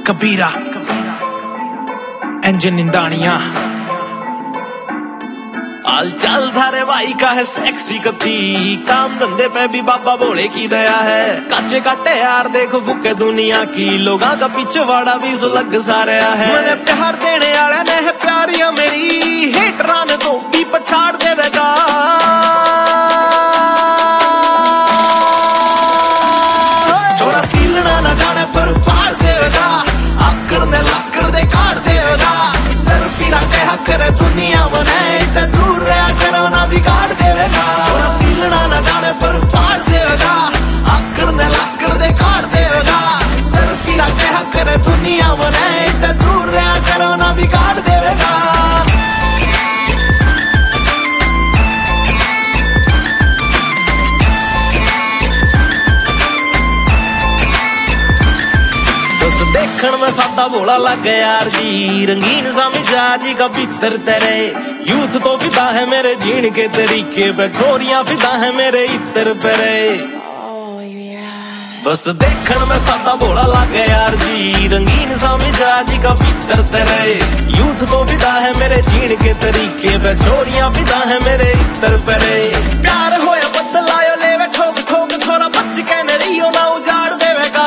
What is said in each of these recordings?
कबीरा engine निंदानिया हाल चाल थारे भाई का है सेक्सी कथी, काम धंधे पे भी बाबा भोले की दया है। काचे काटे यार देखो भूखे दुनिया की, लोगा का पिछवाड़ा भी सुलग सा रहा है। मैंने प्यार देने वाले ने है प्यारिया मेरी, हेटरां ने तो भी पछाड़ देवेगा। छोरा सीलना ना जाने पर पार देवेगा, आकड़ ने लाकड़ दे काट देवेगा। सर पीरा कहा करे दुनिया बनाए ते दूर रहा करो ना बिगाड़ देवेगा। छोरा सीलना ना जाने पर पार देवेगा, आकड़ ने लाकड़ दे काट देवेगा। सर पीरा कहा करे दुनिया बनाए ते दूर रहा करो ना बिगाड़ देवेगा। देखण में सादा भोला लग गया यार जी, रंगीन सा मिजाजी का भीतर तेरे। यूथ तो फिदा है मेरे जीण के तरीके पे, छोरियां फिदा है मेरे इत्र पे। बस देखण में सादा भोला लग गया यार जी, रंगीन सा मिजाजी का भीतर तेरे। यूथ तो फिदा है मेरे जीण के तरीके पे, छोरियां फिदा है मेरे इत्र पे। प्यार होया बदलायो लेवे ठोक ठोक, छोरा बच के नरियो ना उजाड़ देवेगा।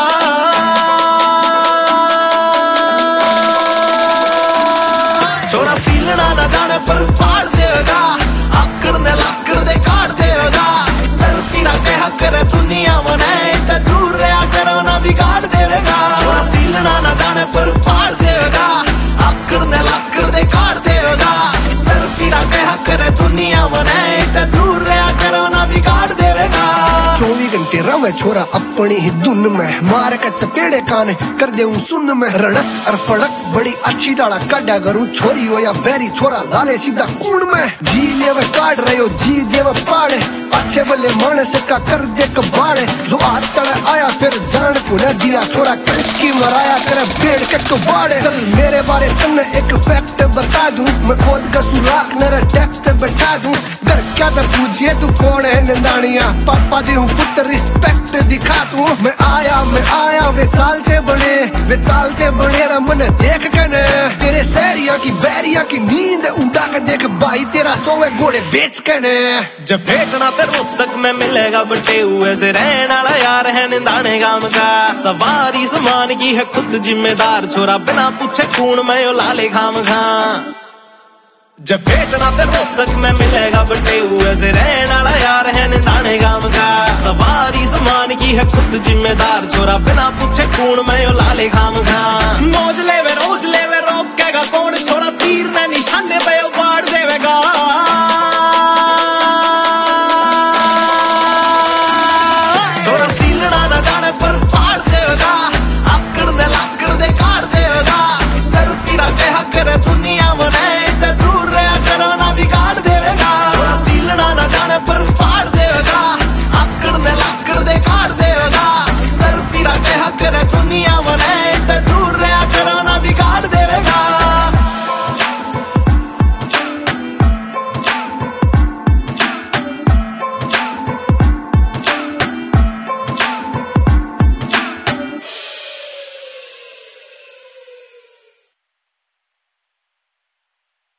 छोरा सीलना ना जाने पर पार देवेगा, आकड़ ने लाकड़ दे काट देवेगा। सर पीरा कहा करे दुनिया बनाए ते दूर रहा करो ना बिगाड़ देवेगा। छोरा सीलना ना जाने पर पार देवेगा, आकड़ ने लाकड़ दे काट देवेगा। सर पीरा कहा करे दुनिया बनाए ते दूर रहा करो ना बिगाड़ देवेगा। 24 घंटे रवे छोरा अपनी ही धुन में, मार के चपेड़े कान कर दे सुन में। रड़क और फड़क बड़ी अच्छी डाला काटा करूं, छोरी हो या बैरी छोरा लाले सीधा कूड़ में। जी लेवे काट रहे हो जी देव पाड़े, अच्छे भले मानस का कर दे कबाड़े। जो हाथ तले आया फिर जान को न दिया, छोरा कल की मराया करे बेड़ के कबाड़े। चल मेरे बारे तुमने एक फैक्ट बता दूं, मैं खुद का सुराख नरे टेक्स्ट बैठा दूं। कर क्या दर पूछिए तू कौन है निंदानिया, पापा जी हूँ पुत्र रिस्पेक्ट दिखा तू। मैं आया वे चालते बने रमन देख के ने, तेरे सहरिया की बैरिया की नींद उड़ा के देख भाई, तेरा सोवे घोड़े बेच के ने। जब फेंकना ते रोज तक में मिलेगा बटे हुए से, रहने वाला यार है निंदाने गांव का। सवारी समान की है खुद जिम्मेदार, छोरा बिना पूछे खून में लाले खाम खा। जब फेंकना ते रोज तक में मिलेगा बटे हुए से, रहने वाला यार है निंदाने गांव का। सवारी समान की है खुद जिम्मेदार, छोरा बिना पूछे खून में लाले खाम खा। मौज ले